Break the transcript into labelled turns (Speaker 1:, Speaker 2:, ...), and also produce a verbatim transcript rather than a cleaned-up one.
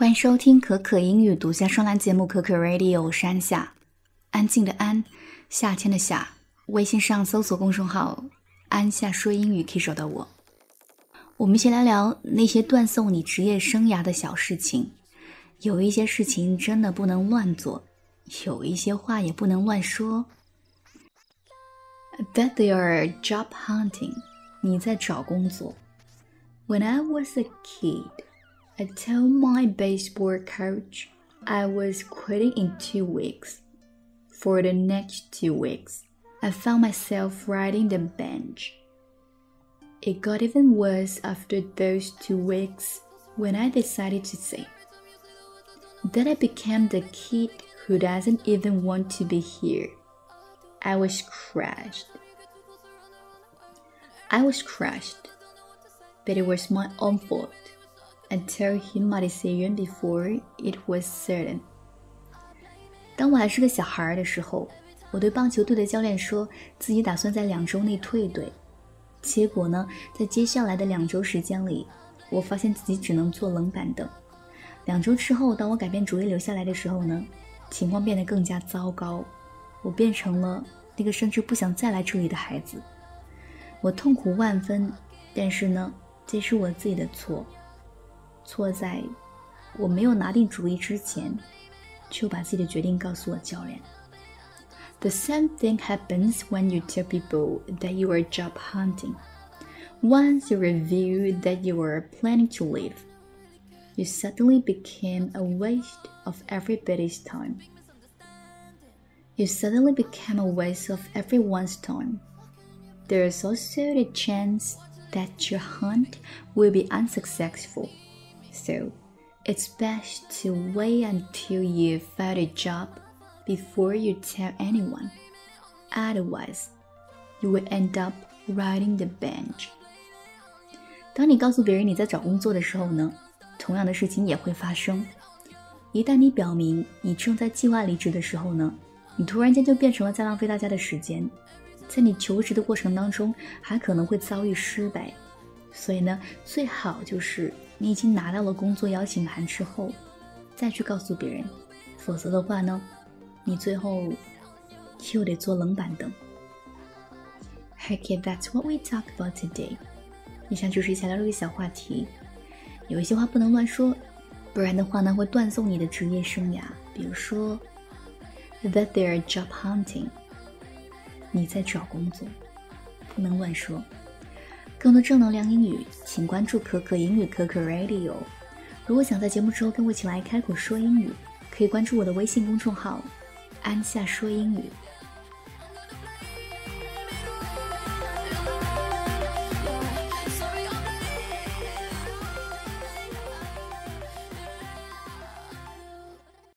Speaker 1: 欢迎收听可可英语独家双栏节目可可 Radio， 我是安夏，安静的安，夏天的夏。微信上搜索公众号安夏说英语可以找到我。我们一起来聊那些断送你职业生涯的小事情。有一些事情真的不能乱做，有一些话也不能乱说。 That they are job hunting， 你在找工作。 When I was a kid, I told my baseball coach I was quitting in two weeks. For the next two weeks, I found myself riding the bench. It got even worse after those two weeks when I decided to say that I became the kid who doesn't even want to be here. I was crushed. I was crushed, but it was my own fault.I told him my decision before it was certain. 当我还是个小孩的时候，我对棒球队的教练说自己打算在两周内退队。结果呢，在接下来的两周时间里，我发现自己只能坐冷板凳。两周之后，当我改变主意留下来的时候呢，情况变得更加糟糕。我变成了那个甚至不想再来这里的孩子。我痛苦万分，但是呢，这是我自己的错。错在我没有拿定主意之前就把自己的决定告诉了教练。 The same thing happens when you tell people that you are job hunting. Once you reveal that you are planning to leave, you suddenly became a waste of everybody's time. You suddenly became a waste of everyone's time. There is also the chance that your hunt will be unsuccessful.So, it's best to wait until you've found a job before you tell anyone. Otherwise, you will end up riding the bench. 当你告诉别人你在找工作的时候呢，同样的事情也会发生。一旦你表明你正在计划离职的时候呢，你突然间就变成了在浪费大家的时间。在你求职的过程当中，还可能会遭遇失败。所以呢，最好就是你已经拿到了工作邀请函之后再去告诉别人，否则的话呢，你最后又得坐冷板凳。 Okay, that's what we talk about today. 以上就是一起聊这个小话题。有一些话不能乱说，不然的话呢会断送你的职业生涯。比如说 that they are job hunting， 你在找工作，不能乱说。更多正能量英语，请关注可可英语可可 Radio。 如果想在节目之后跟我一起来开口说英语，可以关注我的微信公众号安夏说英语。